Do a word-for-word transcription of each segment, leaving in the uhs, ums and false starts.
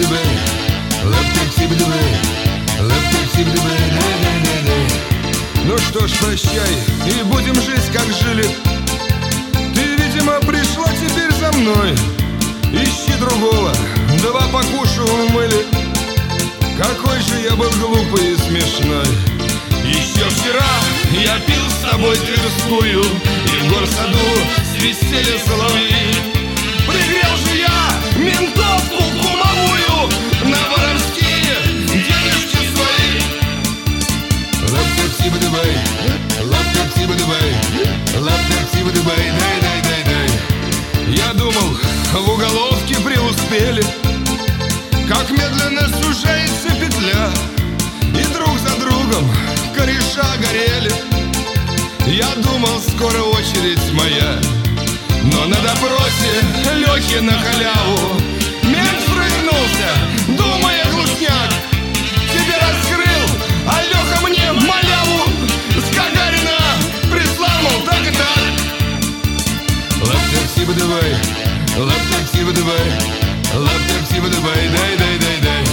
Ну что ж, прощай, и будем жить, как жили. Ты, видимо, пришла теперь за мной. Ищи другого, два покушу умыли. Какой же я был глупый и смешной. Еще вчера я пил с тобой Тверскую, и в горсаду свистели соловьи. Пригрел же я ментовку кумовую на воровские денежки свои. Лап-тап-тиба-дубай, лап-тап-тиба-дубай, лап-тап-тиба-дубай, дай-дай-дай-дай. Я думал, в уголовке преуспели, как медленно сужается петля, и друг за другом кореша горели. Я думал, скоро очередь моя, но на допросе Лехи на халяву мент срыгнулся, думая глушняк. Тебе раскрыл, а Леха мне маляву с Гагарина прислал, мол, так и так. Лап-тап-тиба-давай, лап-тап-тиба-давай, лап-тап-тиба-давай, дай-дай-дай-дай.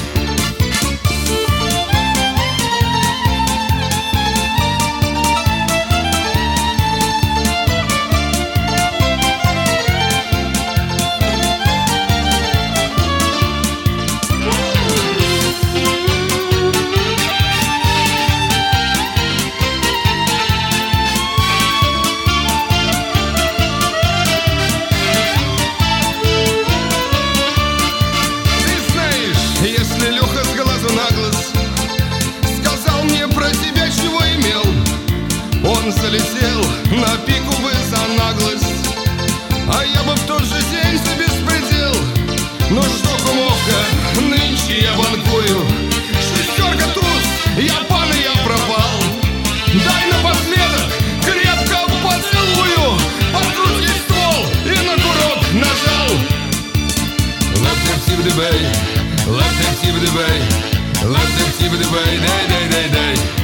Если Леха с глазу на глаз сказал мне про тебя, чего имел, он залетел на пику бы за наглость, а я бы в тот же день за беспредел. Ну что, кумовка, нынче я банкую, шестерка туз, я пан и я пропал. Дай напоследок крепко поцелую, под грудь ствол и на курок нажал. Лап-тап-тиба-дабай, лап-тап-тиба-дабай, лап-тап-тиба-дабай, дай-дай-дай-дай.